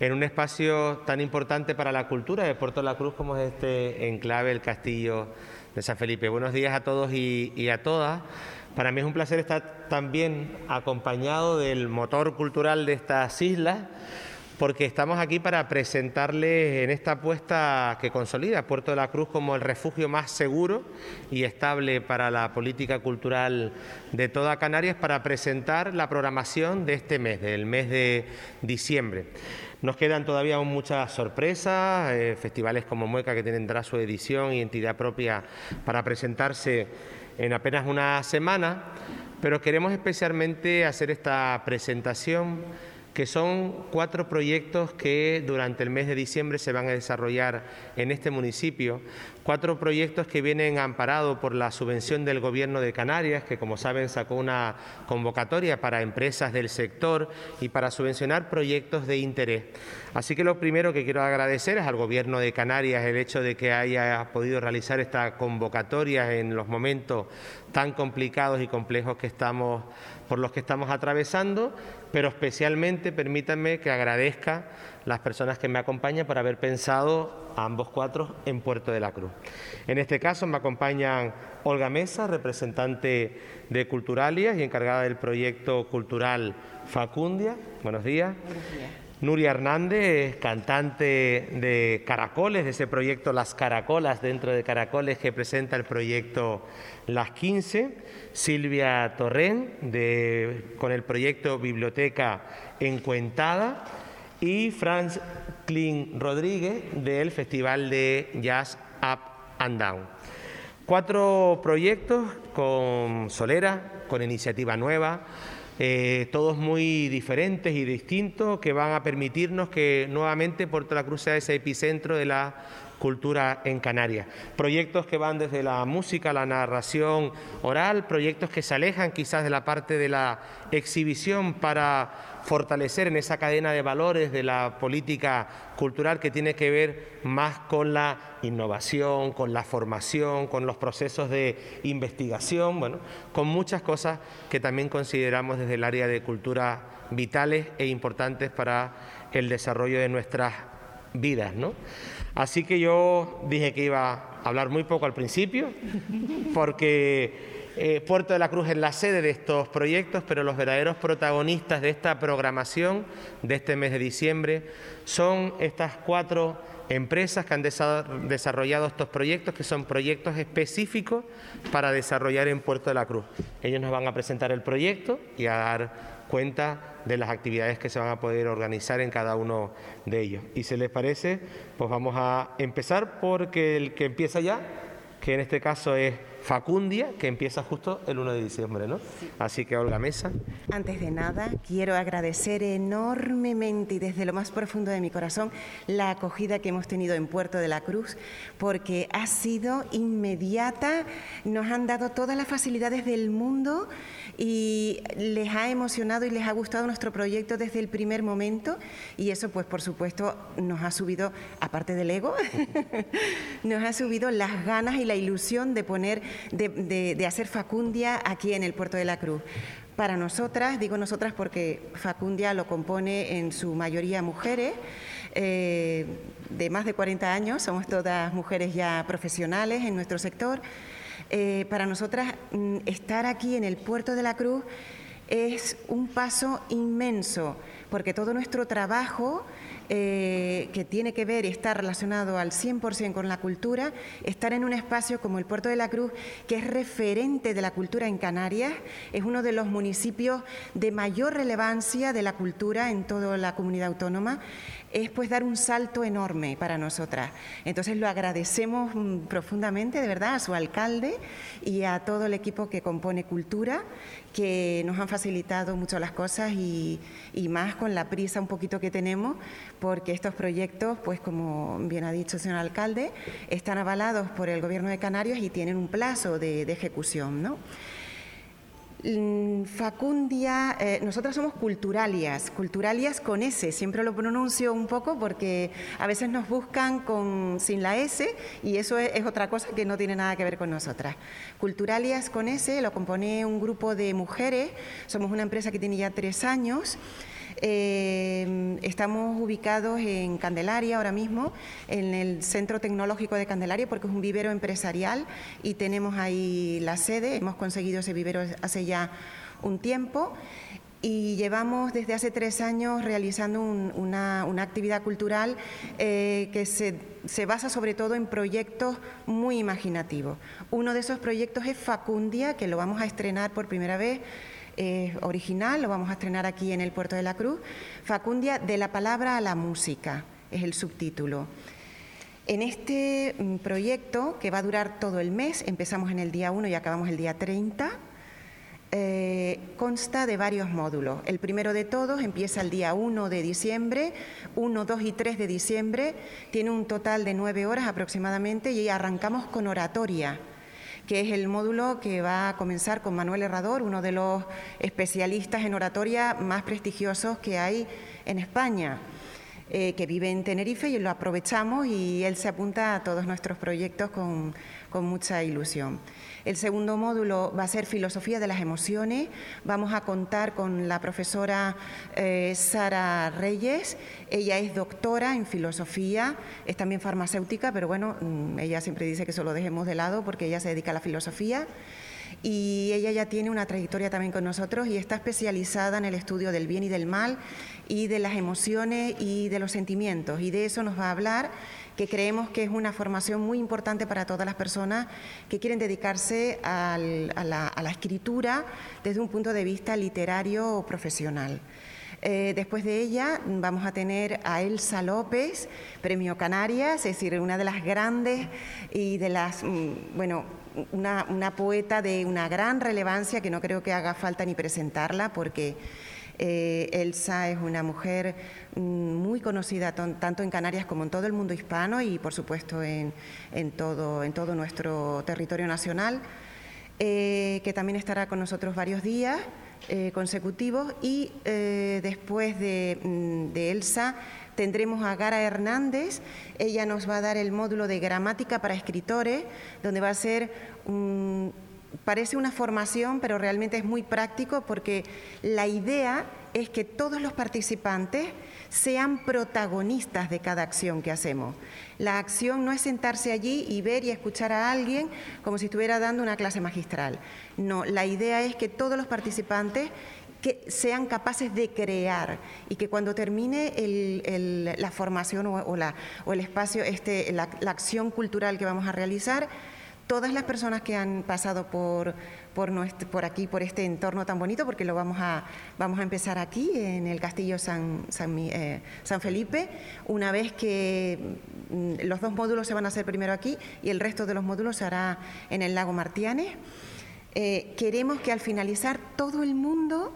en un espacio tan importante para la cultura de Puerto de la Cruz como es este enclave, el Castillo de San Felipe. Buenos días a todos y a todas. Para mí es un placer estar también acompañado del motor cultural de estas islas, porque estamos aquí para presentarles en esta apuesta que consolida Puerto de la Cruz como el refugio más seguro y estable para la política cultural de toda Canarias, para presentar la programación de este mes, del mes de diciembre. Nos quedan todavía aún muchas sorpresas, festivales como Mueca, que tendrá su edición y entidad propia para presentarse en apenas una semana, pero queremos especialmente hacer esta presentación, que son 4 proyectos que durante el mes de diciembre se van a desarrollar en este municipio, 4 proyectos que vienen amparados por la subvención del Gobierno de Canarias, que como saben sacó una convocatoria para empresas del sector y para subvencionar proyectos de interés. Así que lo primero que quiero agradecer es al Gobierno de Canarias el hecho de que haya podido realizar esta convocatoria en los momentos tan complicados y complejos por los que estamos atravesando, pero especialmente permítanme que agradezca las personas que me acompañan por haber pensado a ambos 4 en Puerto de la Cruz. En este caso me acompañan Olga Mesa, representante de Culturalias y encargada del proyecto cultural Facundia. Buenos días. Buenos días. Nuria Hernández, cantante de Caracoles, de ese proyecto Las Caracolas, dentro de Caracoles, que presenta el proyecto Las 15. Silvia Torrent, con el proyecto Biblioteca Encuentada. Y Franklin Rodríguez, del Festival de Jazz Up and Down. 4 proyectos con solera, con iniciativa nueva, todos muy diferentes y distintos, que van a permitirnos que nuevamente Puerto de la Cruz sea ese epicentro de la cultura en Canarias. Proyectos que van desde la música, la narración oral, proyectos que se alejan quizás de la parte de la exhibición para fortalecer en esa cadena de valores de la política cultural, que tiene que ver más con la innovación, con la formación, con los procesos de investigación, bueno, con muchas cosas que también consideramos desde el área de cultura vitales e importantes para el desarrollo de nuestras vidas, ¿no? Así que yo dije que iba a hablar muy poco al principio, porque Puerto de la Cruz es la sede de estos proyectos, pero los verdaderos protagonistas de esta programación de este mes de diciembre son estas 4 empresas que han desarrollado estos proyectos, que son proyectos específicos para desarrollar en Puerto de la Cruz. Ellos nos van a presentar el proyecto y a dar cuenta de las actividades que se van a poder organizar en cada uno de ellos. Y si les parece, pues vamos a empezar porque el que empieza ya, que en este caso es Facundia, que empieza justo el 1 de diciembre, ¿no? Sí. Así que, Olga Mesa. Antes de nada, quiero agradecer enormemente y desde lo más profundo de mi corazón la acogida que hemos tenido en Puerto de la Cruz, porque ha sido inmediata, nos han dado todas las facilidades del mundo y les ha emocionado y les ha gustado nuestro proyecto desde el primer momento, y eso, pues, por supuesto, nos ha subido, aparte del ego, nos ha subido las ganas y la ilusión de poner de hacer Facundia aquí en el Puerto de la Cruz. Para nosotras, digo nosotras porque Facundia lo compone en su mayoría mujeres, de más de 40 años, somos todas mujeres ya profesionales en nuestro sector. Para nosotras, estar aquí en el Puerto de la Cruz es un paso inmenso, porque todo nuestro trabajo que tiene que ver y está relacionado al 100% con la cultura, estar en un espacio como el Puerto de la Cruz, que es referente de la cultura en Canarias, es uno de los municipios de mayor relevancia de la cultura en toda la comunidad autónoma, es pues dar un salto enorme para nosotras. Entonces lo agradecemos profundamente, de verdad, a su alcalde y a todo el equipo que compone Cultura, que nos han facilitado mucho las cosas y más con la prisa un poquito que tenemos, porque estos proyectos, pues como bien ha dicho el señor alcalde, están avalados por el Gobierno de Canarias y tienen un plazo de ejecución, ¿no? Facundia, nosotras somos Culturalias con S, siempre lo pronuncio un poco porque a veces nos buscan sin la S y eso es otra cosa que no tiene nada que ver con nosotras. Culturalias con S lo compone un grupo de mujeres, somos una empresa que tiene ya 3 años. Estamos ubicados en Candelaria ahora mismo, en el Centro Tecnológico de Candelaria, porque es un vivero empresarial y tenemos ahí la sede. Hemos conseguido ese vivero hace ya un tiempo y llevamos desde hace 3 años realizando una actividad cultural que se basa sobre todo en proyectos muy imaginativos. Uno de esos proyectos es Facundia, que lo vamos a estrenar por primera vez. Original, lo vamos a estrenar aquí en el Puerto de la Cruz. Facundia, de la palabra a la música, es el subtítulo. En este proyecto, que va a durar todo el mes, empezamos en el día 1 y acabamos el día 30, consta de varios módulos. El primero de todos empieza el día 1 de diciembre, 1, 2 y 3 de diciembre, tiene un total de 9 horas aproximadamente y arrancamos con oratoria, que es el módulo que va a comenzar con Manuel Herrador, uno de los especialistas en oratoria más prestigiosos que hay en España, que vive en Tenerife, y lo aprovechamos y él se apunta a todos nuestros proyectos con mucha ilusión. El segundo módulo va a ser Filosofía de las Emociones. Vamos a contar con la profesora Sara Reyes. Ella es doctora en filosofía, es también farmacéutica, pero bueno, ella siempre dice que eso lo dejemos de lado porque ella se dedica a la filosofía. Y ella ya tiene una trayectoria también con nosotros y está especializada en el estudio del bien y del mal y de las emociones y de los sentimientos. Y de eso nos va a hablar, que creemos que es una formación muy importante para todas las personas que quieren dedicarse a la escritura desde un punto de vista literario o profesional. Después de ella vamos a tener a Elsa López, Premio Canarias, es decir, una de las grandes y de las, bueno, una poeta de una gran relevancia que no creo que haga falta ni presentarla porque Elsa es una mujer muy conocida tanto en Canarias como en todo el mundo hispano y por supuesto en todo nuestro territorio nacional, que también estará con nosotros varios días consecutivos y después de Elsa tendremos a Gara Hernández. Ella nos va a dar el módulo de gramática para escritores, donde va a ser parece una formación, pero realmente es muy práctico porque la idea es que todos los participantes sean protagonistas de cada acción que hacemos. La acción no es sentarse allí y ver y escuchar a alguien como si estuviera dando una clase magistral. No, la idea es que todos los participantes que sean capaces de crear y que cuando termine la formación o el espacio, la acción cultural que vamos a realizar, todas las personas que han pasado por aquí, por este entorno tan bonito, porque lo vamos a empezar aquí en el Castillo San Felipe, una vez que los 2 módulos se van a hacer primero aquí y el resto de los módulos se hará en el Lago Martianes. Queremos que al finalizar todo el mundo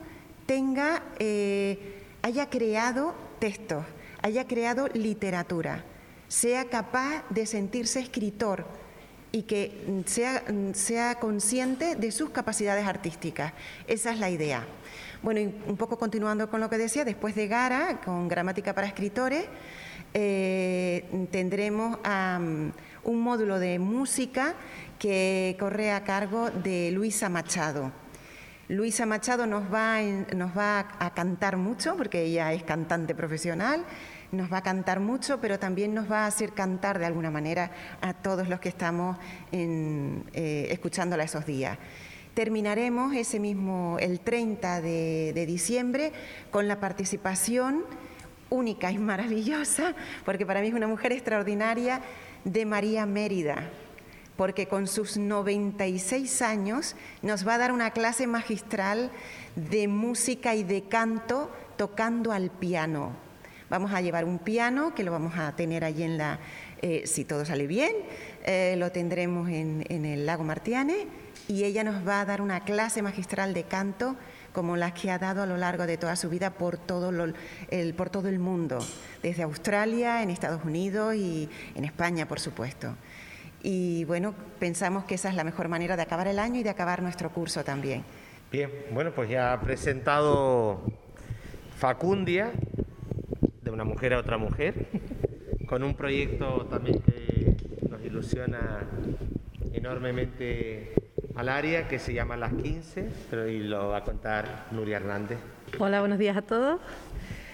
haya creado textos, haya creado literatura, sea capaz de sentirse escritor y que sea consciente de sus capacidades artísticas. Esa es la idea. Bueno, y un poco continuando con lo que decía, después de Gara, con gramática para escritores, tendremos un módulo de música que corre a cargo de Luisa Machado. Luisa Machado nos va a cantar mucho, porque ella es cantante profesional, nos va a cantar mucho, pero también nos va a hacer cantar de alguna manera a todos los que estamos escuchándola esos días. Terminaremos el 30 de diciembre con la participación única y maravillosa, porque para mí es una mujer extraordinaria, de María Mérida, porque con sus 96 años nos va a dar una clase magistral de música y de canto tocando al piano. Vamos a llevar un piano que lo vamos a tener allí si todo sale bien, lo tendremos en el Lago Martianes y ella nos va a dar una clase magistral de canto como las que ha dado a lo largo de toda su vida por todo el mundo, desde Australia, en Estados Unidos y en España, por supuesto. Y bueno, pensamos que esa es la mejor manera de acabar el año y de acabar nuestro curso también. Bien, bueno, pues ya ha presentado Facundia, de una mujer a otra mujer, con un proyecto también que nos ilusiona enormemente al área, que se llama Las 15, y lo va a contar Nuria Hernández. Hola, buenos días a todos.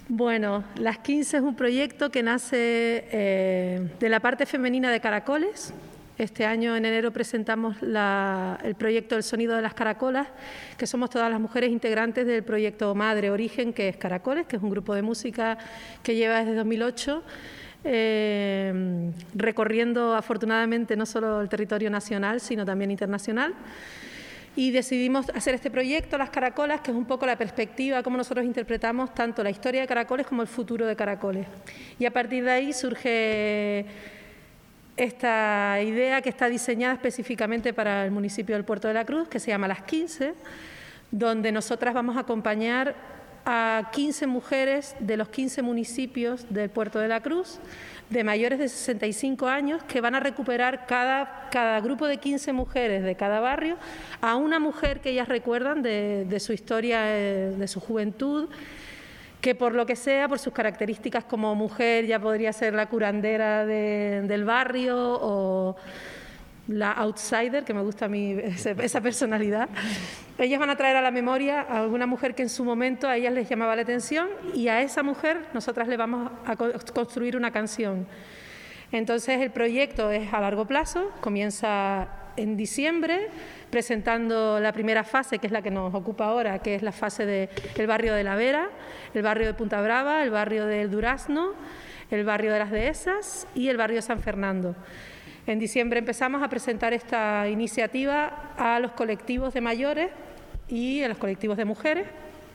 Bueno, Las 15 es un proyecto que nace de la parte femenina de Caracoles. Este año, en enero, presentamos el proyecto El Sonido de las Caracolas, que somos todas las mujeres integrantes del proyecto Madre Origen, que es Caracoles, que es un grupo de música que lleva desde 2008, recorriendo afortunadamente no solo el territorio nacional, sino también internacional. Y decidimos hacer este proyecto, Las Caracolas, que es un poco la perspectiva, cómo nosotros interpretamos tanto la historia de Caracoles como el futuro de Caracoles. Y a partir de ahí surge esta idea que está diseñada específicamente para el municipio del Puerto de la Cruz, que se llama Las 15, donde nosotras vamos a acompañar a 15 mujeres de los 15 municipios del Puerto de la Cruz, de mayores de 65 años, que van a recuperar cada grupo de 15 mujeres de cada barrio a una mujer que ellas recuerdan de su historia, de su juventud, que por lo que sea, por sus características como mujer, ya podría ser la curandera del barrio o la outsider, que me gusta a mí esa personalidad. Ellas van a traer a la memoria a alguna mujer que en su momento a ellas les llamaba la atención, y a esa mujer nosotras le vamos a construir una canción. Entonces el proyecto es a largo plazo, comienza en diciembre, presentando la primera fase, que es la que nos ocupa ahora, que es la fase del barrio de La Vera, el barrio de Punta Brava, el barrio del Durazno, el barrio de las Dehesas y el barrio de San Fernando. En diciembre empezamos a presentar esta iniciativa a los colectivos de mayores y a los colectivos de mujeres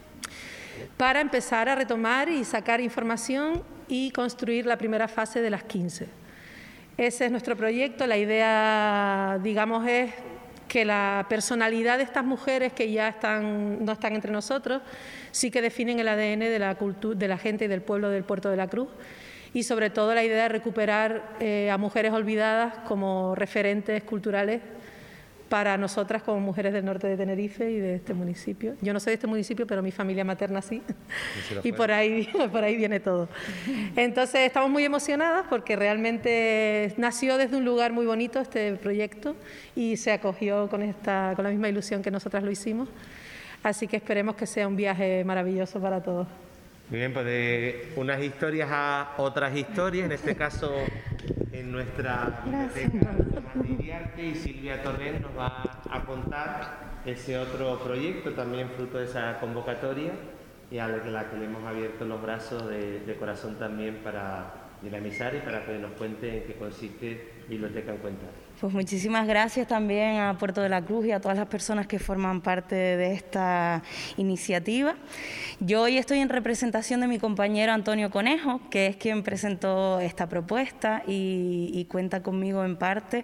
para empezar a retomar y sacar información y construir la primera fase de Las 15. Ese es nuestro proyecto. La idea, digamos, es que la personalidad de estas mujeres que ya no están entre nosotros sí que definen el ADN de la cultura, de la gente y del pueblo del Puerto de la Cruz. Y sobre todo la idea de recuperar a mujeres olvidadas como referentes culturales para nosotras como mujeres del norte de Tenerife y de este municipio. Yo no soy de este municipio, pero mi familia materna sí, y por ahí viene todo. Entonces estamos muy emocionadas porque realmente nació desde un lugar muy bonito este proyecto y se acogió con la misma ilusión que nosotras lo hicimos. Así que esperemos que sea un viaje maravilloso para todos. Muy bien, pues de unas historias a otras historias, en este caso en nuestra biblioteca Tomás Iriarte, y Silvia Torrent nos va a contar ese otro proyecto, también fruto de esa convocatoria, y a la que le hemos abierto los brazos de corazón también para dinamizar y para que nos cuente en qué consiste Biblioteca en Cuenta. Pues muchísimas gracias también a Puerto de la Cruz y a todas las personas que forman parte de esta iniciativa. Yo hoy estoy en representación de mi compañero Antonio Conejo, que es quien presentó esta propuesta y cuenta conmigo en parte.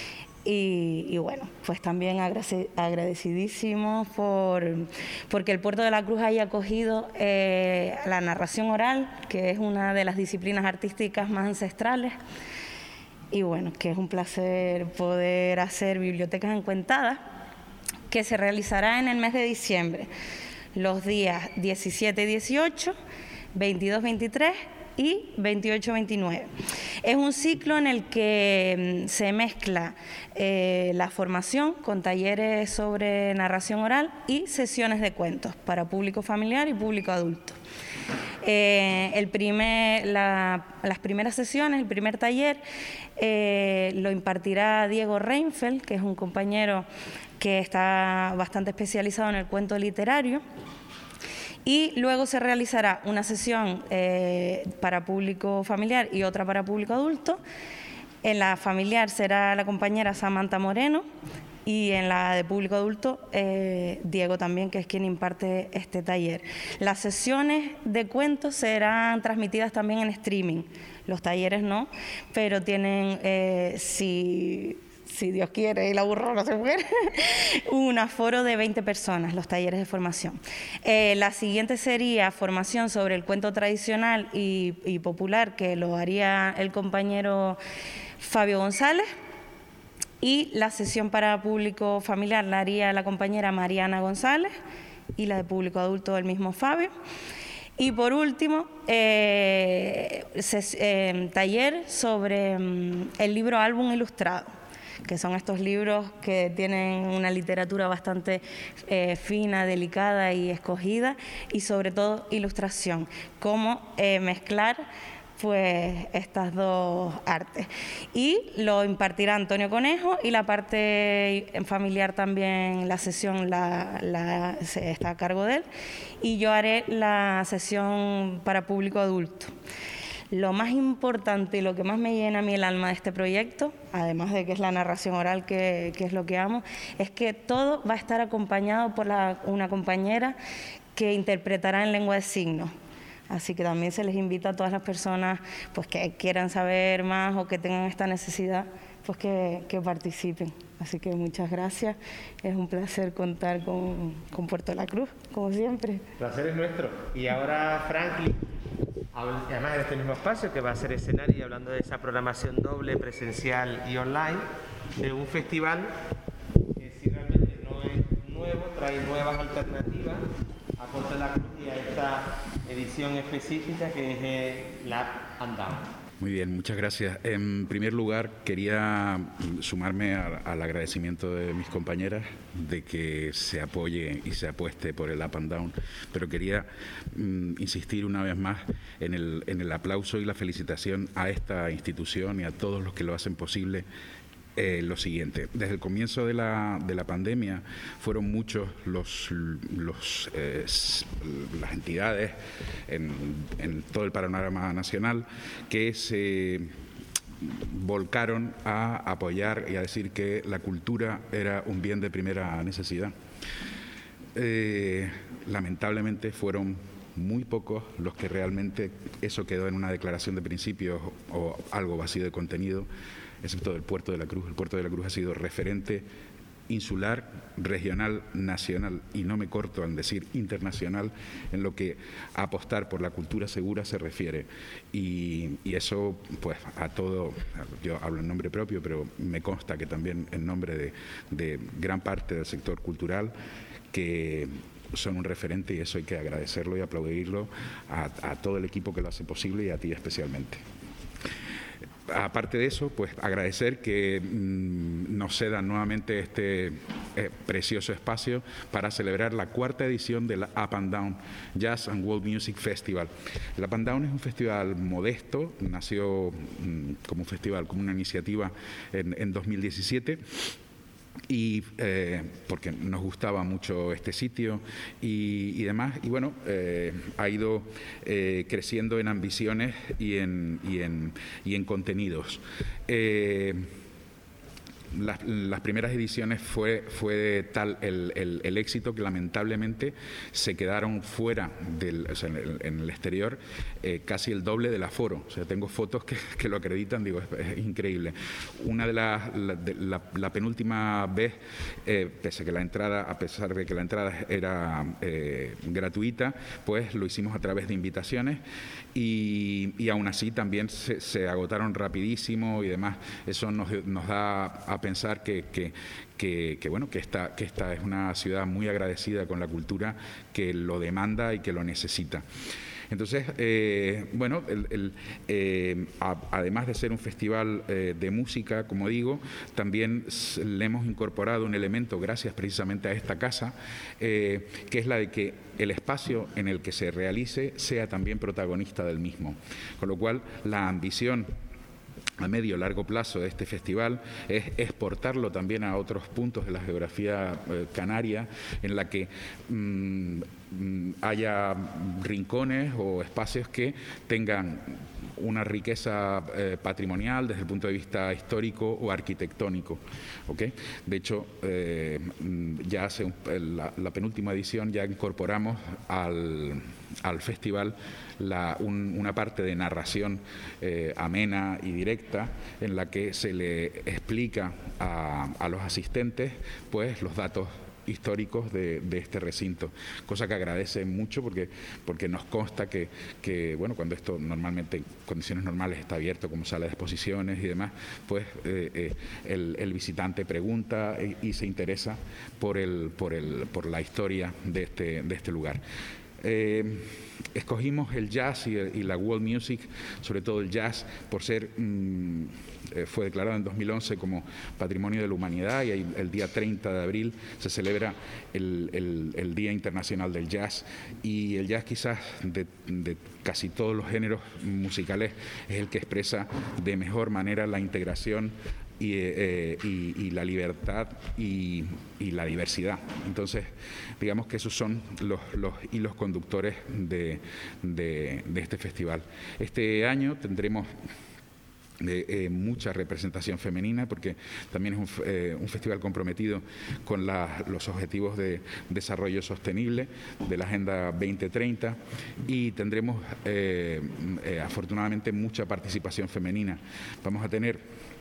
Y bueno, pues también agradecidísimos porque el Puerto de la Cruz haya acogido la narración oral, que es una de las disciplinas artísticas más ancestrales. Y bueno, que es un placer poder hacer Bibliotecas Encuentadas, que se realizará en el mes de diciembre, los días 17 y 18, 22, 23 y 28, 29. Es un ciclo en el que se mezcla la formación con talleres sobre narración oral y sesiones de cuentos para público familiar y público adulto. Las primeras sesiones, el primer taller, lo impartirá Diego Reinfeldt, que es un compañero que está bastante especializado en el cuento literario. Y luego se realizará una sesión para público familiar y otra para público adulto. En la familiar será la compañera Samantha Moreno, y en la de público adulto, Diego también, que es quien imparte este taller. Las sesiones de cuentos serán transmitidas también en streaming, los talleres no, pero tienen, si Dios quiere y la burrona se muere, un aforo de 20 personas, los talleres de formación. La siguiente sería formación sobre el cuento tradicional y popular, que lo haría el compañero Fabio González. Y la sesión para público familiar la haría la compañera Mariana González, y la de público adulto el mismo Fabio. Y por último, taller sobre el libro álbum ilustrado, que son estos libros que tienen una literatura bastante fina, delicada y escogida, y sobre todo ilustración, cómo mezclar pues estas dos artes. Y lo impartirá Antonio Conejo, y la parte familiar también, la sesión está a cargo de él, y yo haré la sesión para público adulto. Lo más importante y lo que más me llena a mí el alma de este proyecto, además de que es la narración oral, que es lo que amo, es que todo va a estar acompañado por una compañera que interpretará en lengua de signos. Así que también se les invita a todas las personas pues, que quieran saber más o que tengan esta necesidad, pues que participen. Así que muchas gracias. Es un placer contar con Puerto de la Cruz, como siempre. El placer es nuestro. Y ahora Franklin, además en este mismo espacio, que va a ser escenario, y hablando de esa programación doble, presencial y online, de un festival que si realmente no es nuevo, trae nuevas alternativas a Puerto de la Cruz y a esta edición específica que es la Up and Down. Muy bien, muchas gracias. En primer lugar, quería sumarme al agradecimiento de mis compañeras de que se apoye y se apueste por el Up and Down, pero quería insistir una vez más en el aplauso y la felicitación a esta institución y a todos los que lo hacen posible. Lo siguiente, desde el comienzo de la pandemia fueron muchos las entidades en todo el panorama nacional que se volcaron a apoyar y a decir que la cultura era un bien de primera necesidad. Lamentablemente fueron muy pocos los que realmente eso quedó en una declaración de principios o algo vacío de contenido, excepto del Puerto de la Cruz. El Puerto de la Cruz ha sido referente insular, regional, nacional, y no me corto en decir internacional, en lo que a apostar por la cultura segura se refiere. Y eso, pues, a todo, yo hablo en nombre propio, pero me consta que también en nombre de gran parte del sector cultural, que son un referente, y eso hay que agradecerlo y aplaudirlo a todo el equipo que lo hace posible y a ti especialmente. Aparte de eso, pues agradecer que nos cedan nuevamente este precioso espacio para celebrar la 4ª edición del Up and Down Jazz and World Music Festival. El Up and Down es un festival modesto, nació como un festival, como una iniciativa en 2017. Y porque nos gustaba mucho este sitio y demás, y bueno, ha ido creciendo en ambiciones y en contenidos. Las primeras ediciones fue tal el éxito que lamentablemente se quedaron fuera en el exterior casi el doble del aforo. O sea, tengo fotos que lo acreditan, digo, es increíble. Una de la penúltima vez, a pesar de que la entrada era gratuita, pues lo hicimos a través de invitaciones y aún así también se agotaron rapidísimo y demás. Eso nos da a pensar que esta es una ciudad muy agradecida con la cultura, que lo demanda y que lo necesita. Entonces, además de ser un festival de música, como digo, también le hemos incorporado un elemento, gracias precisamente a esta casa, que es la de que el espacio en el que se realice sea también protagonista del mismo. Con lo cual, la ambición a medio largo plazo de este festival es exportarlo también a otros puntos de la geografía canaria, en la que haya rincones o espacios que tengan una riqueza patrimonial desde el punto de vista histórico o arquitectónico. ¿Okay? De hecho, ya hace la penúltima edición ya incorporamos al festival una parte de narración amena y directa, en la que se le explica a los asistentes pues los datos históricos de este recinto, cosa que agradece mucho porque nos consta que bueno, cuando esto normalmente en condiciones normales está abierto como sala de exposiciones y demás, pues el visitante pregunta y se interesa por la historia de este lugar. Escogimos el jazz y la world music, sobre todo el jazz, por ser, fue declarado en 2011 como Patrimonio de la Humanidad, y el día 30 de abril se celebra el Día Internacional del Jazz, y el jazz quizás de casi todos los géneros musicales es el que expresa de mejor manera la integración y la libertad y la diversidad. Entonces, digamos que esos son los hilos conductores de este festival. Este año tendremos mucha representación femenina, porque también es un festival comprometido con los objetivos de desarrollo sostenible de la Agenda 2030, y tendremos afortunadamente mucha participación femenina. Vamos a tener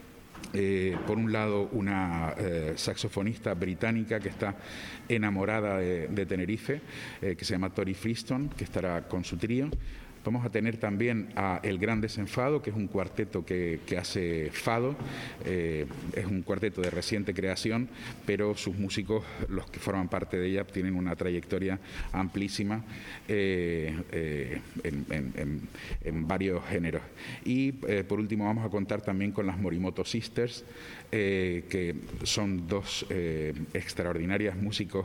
por un lado una saxofonista británica que está enamorada de Tenerife, que se llama Tori Freestone, que estará con su trío. Vamos a tener también a El Gran Desenfado, que es un cuarteto que hace fado. Es un cuarteto de reciente creación, pero sus músicos, los que forman parte de ella, tienen una trayectoria amplísima en varios géneros. Y por último vamos a contar también con las Morimoto Sisters, que son dos extraordinarias músicos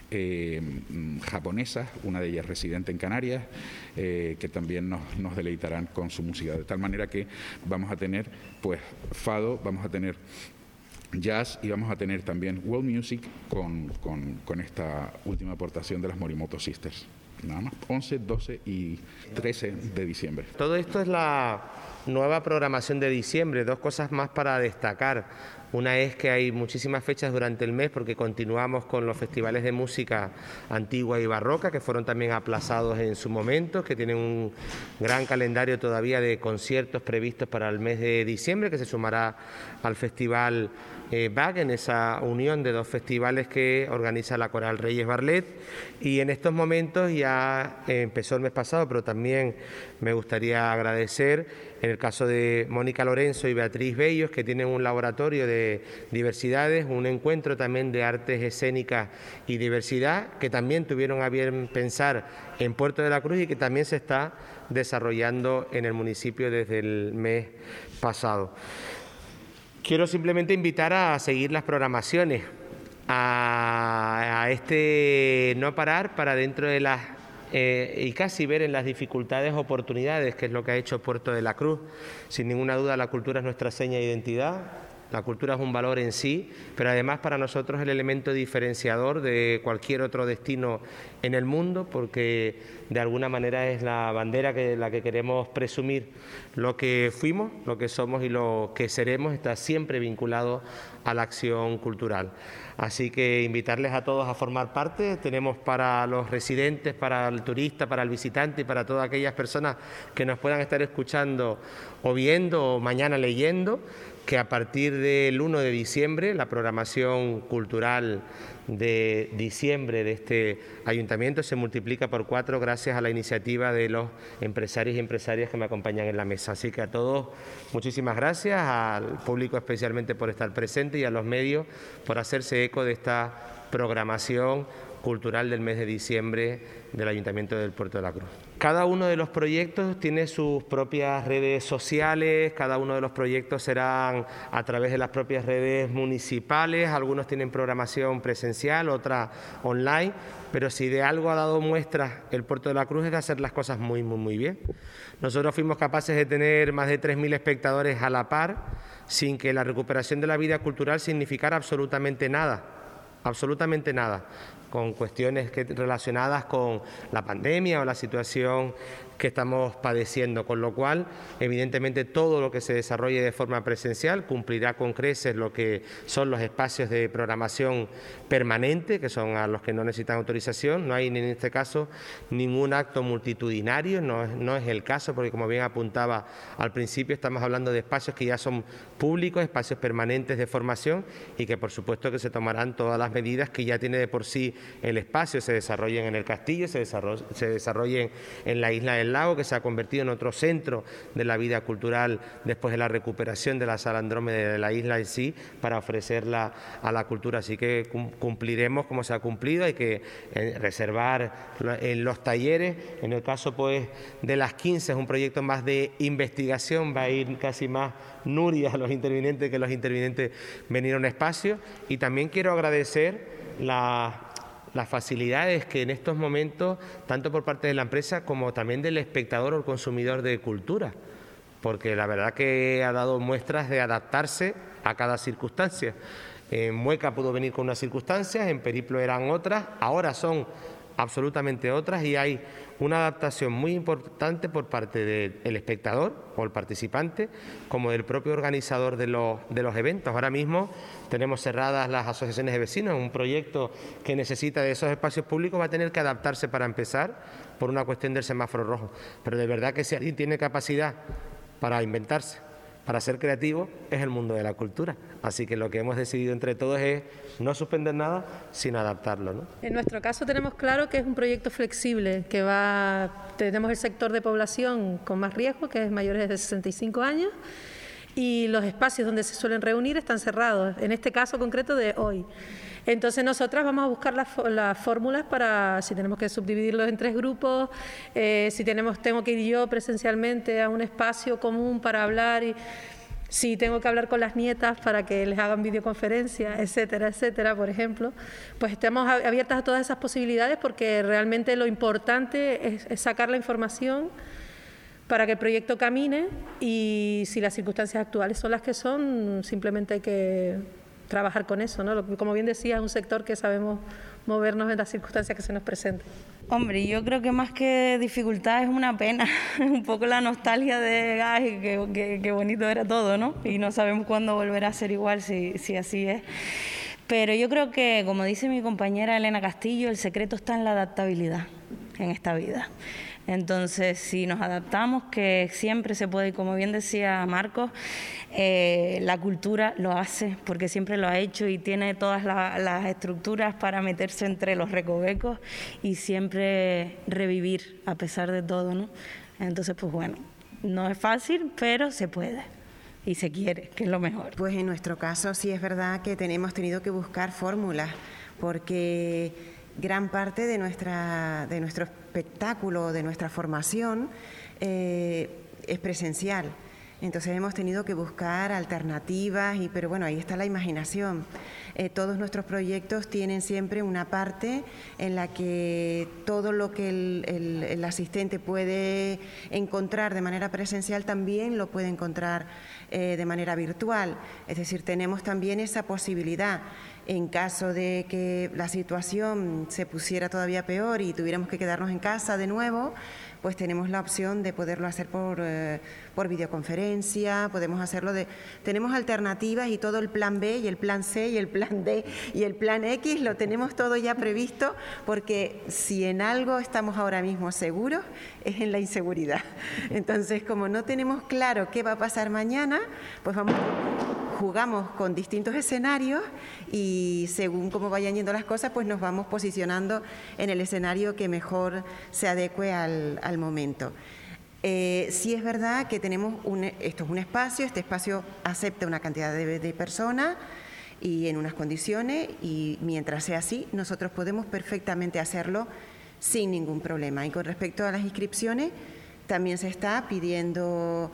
japonesas, una de ellas residente en Canarias, que también nos deleitarán con su música, de tal manera que vamos a tener pues fado, vamos a tener jazz y vamos a tener también world music con esta última aportación de las Morimoto Sisters. Nada más, 11, 12 y 13 de diciembre. Todo esto es la nueva programación de diciembre. Dos cosas más para destacar. Una es que hay muchísimas fechas durante el mes, porque continuamos con los festivales de música antigua y barroca, que fueron también aplazados en su momento, que tienen un gran calendario todavía de conciertos previstos para el mes de diciembre, que se sumará al festival BAG, en esa unión de dos festivales que organiza la Coral Reyes Barlet. Y en estos momentos ya empezó el mes pasado, pero también me gustaría agradecer en el caso de Mónica Lorenzo y Beatriz Bellos, que tienen un laboratorio de diversidades, un encuentro también de artes escénicas y diversidad, que también tuvieron a bien pensar en Puerto de la Cruz y que también se está desarrollando en el municipio desde el mes pasado. Quiero simplemente invitar a seguir las programaciones, a este no parar para dentro de las y casi ver en las dificultades oportunidades, que es lo que ha hecho Puerto de la Cruz. Sin ninguna duda la cultura es nuestra seña de identidad. La cultura es un valor en sí, pero además para nosotros el elemento diferenciador de cualquier otro destino en el mundo, porque de alguna manera es la bandera la que queremos presumir. Lo que fuimos, lo que somos y lo que seremos está siempre vinculado a la acción cultural. Así que invitarles a todos a formar parte. Tenemos para los residentes, para el turista, para el visitante y para todas aquellas personas que nos puedan estar escuchando o viendo o mañana leyendo, que a partir del 1 de diciembre la programación cultural de diciembre de este ayuntamiento se multiplica por 4 gracias a la iniciativa de los empresarios y empresarias que me acompañan en la mesa. Así que a todos muchísimas gracias, al público especialmente por estar presente y a los medios por hacerse eco de esta programación cultural del mes de diciembre del Ayuntamiento del Puerto de la Cruz. Cada uno de los proyectos tiene sus propias redes sociales, cada uno de los proyectos serán a través de las propias redes municipales, algunos tienen programación presencial, otra online, pero si de algo ha dado muestras el Puerto de la Cruz es de hacer las cosas muy, muy, muy bien. Nosotros fuimos capaces de tener más de 3.000 espectadores a la par, sin que la recuperación de la vida cultural significara absolutamente nada, con cuestiones relacionadas con la pandemia o la situación que estamos padeciendo, con lo cual evidentemente todo lo que se desarrolle de forma presencial cumplirá con creces lo que son los espacios de programación permanente, que son a los que no necesitan autorización. No hay en este caso ningún acto multitudinario, no es el caso, porque como bien apuntaba al principio estamos hablando de espacios que ya son públicos, espacios permanentes de formación y que por supuesto que se tomarán todas las medidas que ya tiene de por sí el espacio se desarrollen en el castillo, se desarrollen en la Isla del Lago, que se ha convertido en otro centro de la vida cultural después de la recuperación de la Sala Andrómeda de la isla en sí, para ofrecerla a la cultura. Así que cumpliremos como se ha cumplido. Hay que reservar en los talleres. En el caso pues de las 15 es un proyecto más de investigación, va a ir casi más Nuria a los intervinientes que los intervinientes venir a un espacio. Y también quiero agradecer las facilidades que en estos momentos, tanto por parte de la empresa como también del espectador o el consumidor de cultura, porque la verdad que ha dado muestras de adaptarse a cada circunstancia. En Mueca pudo venir con unas circunstancias, en Periplo eran otras, ahora son absolutamente otras, y hay una adaptación muy importante por parte del espectador o el participante, como del propio organizador de los eventos. Ahora mismo tenemos cerradas las asociaciones de vecinos, un proyecto que necesita de esos espacios públicos va a tener que adaptarse para empezar por una cuestión del semáforo rojo. Pero de verdad que si alguien tiene capacidad para inventarse, para ser creativo, es el mundo de la cultura. Así que lo que hemos decidido entre todos es no suspender nada, sino adaptarlo, ¿no? En nuestro caso tenemos claro que es un proyecto flexible, tenemos el sector de población con más riesgo, que es mayores de 65 años, y los espacios donde se suelen reunir están cerrados, en este caso concreto de hoy. Entonces nosotras vamos a buscar las fórmulas para, si tenemos que subdividirlos en 3 grupos, si tengo que ir yo presencialmente a un espacio común para hablar, y si tengo que hablar con las nietas para que les hagan videoconferencia, etcétera, etcétera, por ejemplo, pues estamos abiertas a todas esas posibilidades, porque realmente lo importante es sacar la información para que el proyecto camine, y si las circunstancias actuales son las que son, simplemente hay que trabajar con eso, ¿no? Como bien decía, es un sector que sabemos movernos en las circunstancias que se nos presenten. Hombre, yo creo que más que dificultad es una pena, un poco la nostalgia de ay, qué bonito era todo, ¿no? Y no sabemos cuándo volverá a ser igual, si así es. Pero yo creo que, como dice mi compañera Elena Castillo, el secreto está en la adaptabilidad en esta vida. Entonces, si nos adaptamos, que siempre se puede, y como bien decía Marcos, la cultura lo hace, porque siempre lo ha hecho y tiene todas las estructuras para meterse entre los recovecos y siempre revivir a pesar de todo, ¿no? Entonces, pues bueno, no es fácil, pero se puede y se quiere, que es lo mejor. Pues en nuestro caso sí es verdad que hemos tenido que buscar fórmulas, porque gran parte de nuestro espectáculo, de nuestra formación, es presencial. Entonces hemos tenido que buscar alternativas, pero bueno, ahí está la imaginación. Todos nuestros proyectos tienen siempre una parte en la que todo lo que el asistente puede encontrar de manera presencial también lo puede encontrar de manera virtual. Es decir, tenemos también esa posibilidad. En caso de que la situación se pusiera todavía peor y tuviéramos que quedarnos en casa de nuevo, pues tenemos la opción de poderlo hacer por videoconferencia, tenemos alternativas, y todo el plan B y el plan C y el plan D y el plan X lo tenemos todo ya previsto, porque si en algo estamos ahora mismo seguros es en la inseguridad. Entonces, como no tenemos claro qué va a pasar mañana, pues jugamos con distintos escenarios, y según cómo vayan yendo las cosas, pues nos vamos posicionando en el escenario que mejor se adecue al momento. Sí es verdad que esto es un espacio, este espacio acepta una cantidad de personas y en unas condiciones, y mientras sea así, nosotros podemos perfectamente hacerlo sin ningún problema. Y con respecto a las inscripciones, también se está pidiendo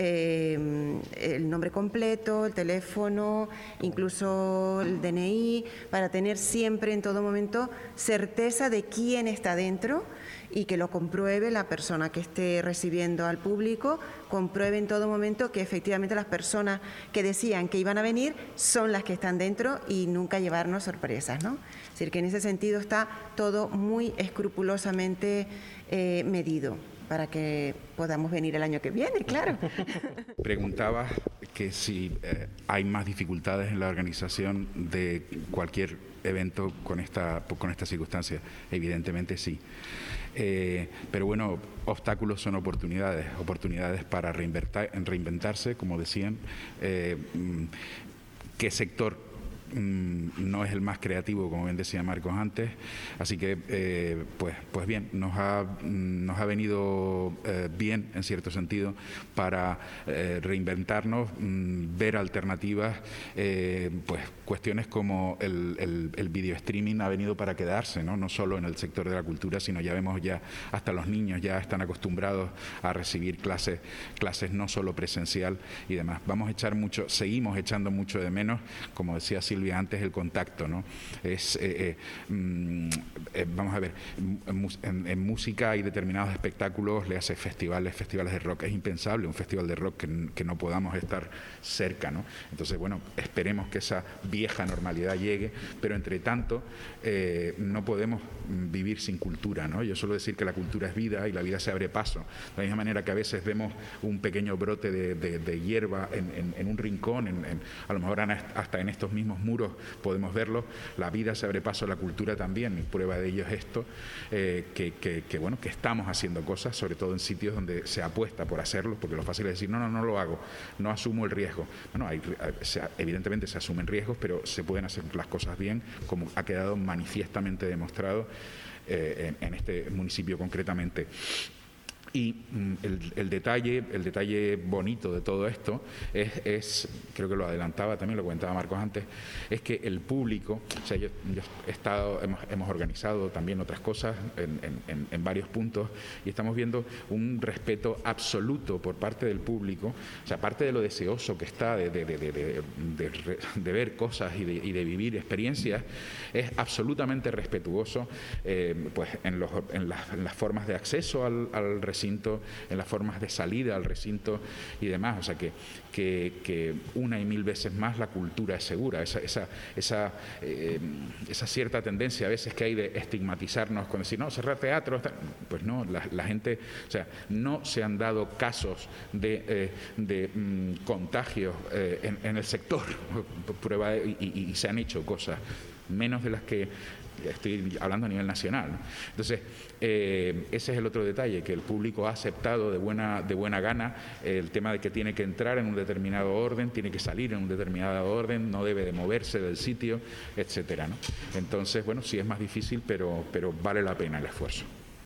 el nombre completo, el teléfono, incluso el DNI, para tener siempre en todo momento certeza de quién está dentro, y que lo compruebe la persona que esté recibiendo al público, compruebe en todo momento que efectivamente las personas que decían que iban a venir son las que están dentro, y nunca llevarnos sorpresas, ¿no? Es decir, que en ese sentido está todo muy escrupulosamente medido, para que podamos venir el año que viene, claro. Preguntaba que si hay más dificultades en la organización de cualquier evento con esta circunstancia. Evidentemente sí. Pero bueno, obstáculos son oportunidades para reinventarse, como decían. ¿Qué sector no es el más creativo, como bien decía Marcos antes, así que pues bien, nos ha venido bien en cierto sentido para reinventarnos, ver alternativas, pues cuestiones como el video streaming ha venido para quedarse, ¿no? No solo en el sector de la cultura, sino ya vemos ya hasta los niños ya están acostumbrados a recibir clases no solo presencial y demás. Seguimos echando mucho de menos, como decía Silvia antes, el contacto, ¿no? Vamos a ver, en música hay determinados espectáculos, le hace festivales de rock, es impensable un festival de rock que no podamos estar cerca, ¿no? Entonces, bueno, esperemos que esa vieja normalidad llegue, pero entre tanto no podemos vivir sin cultura, ¿no? Yo suelo decir que la cultura es vida y la vida se abre paso. De la misma manera que a veces vemos un pequeño brote de hierba en un rincón, a lo mejor hasta en estos mismos muros podemos verlo, la vida se abre paso, la cultura también, y prueba de ello es esto, bueno, que estamos haciendo cosas, sobre todo en sitios donde se apuesta por hacerlo, porque lo fácil es decir, no lo hago, no asumo el riesgo. Bueno, evidentemente se asumen riesgos, pero se pueden hacer las cosas bien, como ha quedado manifiestamente demostrado en este municipio concretamente. Y el detalle bonito de todo esto es, creo que lo adelantaba también, lo comentaba Marcos antes, es que el público, o sea, yo he estado, hemos organizado también otras cosas en varios puntos y estamos viendo un respeto absoluto por parte del público, o sea, aparte de lo deseoso que está de ver cosas y de vivir experiencias, es absolutamente respetuoso pues en las formas de acceso al recinto, en las formas de salida al recinto y demás, o sea que una y mil veces más la cultura es segura, esa cierta tendencia a veces que hay de estigmatizarnos con decir, no, cerrar teatro, pues no, la gente, o sea, no se han dado casos de contagios en el sector, prueba, y se han hecho cosas, menos de las que estoy hablando a nivel nacional, ¿no? Entonces, ese es el otro detalle, que el público ha aceptado de buena gana el tema de que tiene que entrar en un determinado orden, tiene que salir en un determinado orden, no debe de moverse del sitio, etcétera, ¿no? Entonces, bueno, sí es más difícil, pero vale la pena el esfuerzo.